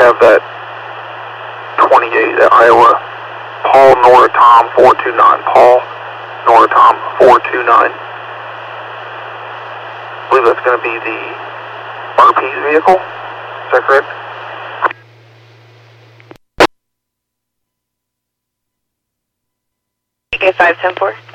have that 28, that Iowa, Paul Nora Tom 429, Paul Nora Tom 429. I believe that's going to be the RP's vehicle. Is that correct? Okay, 510-4.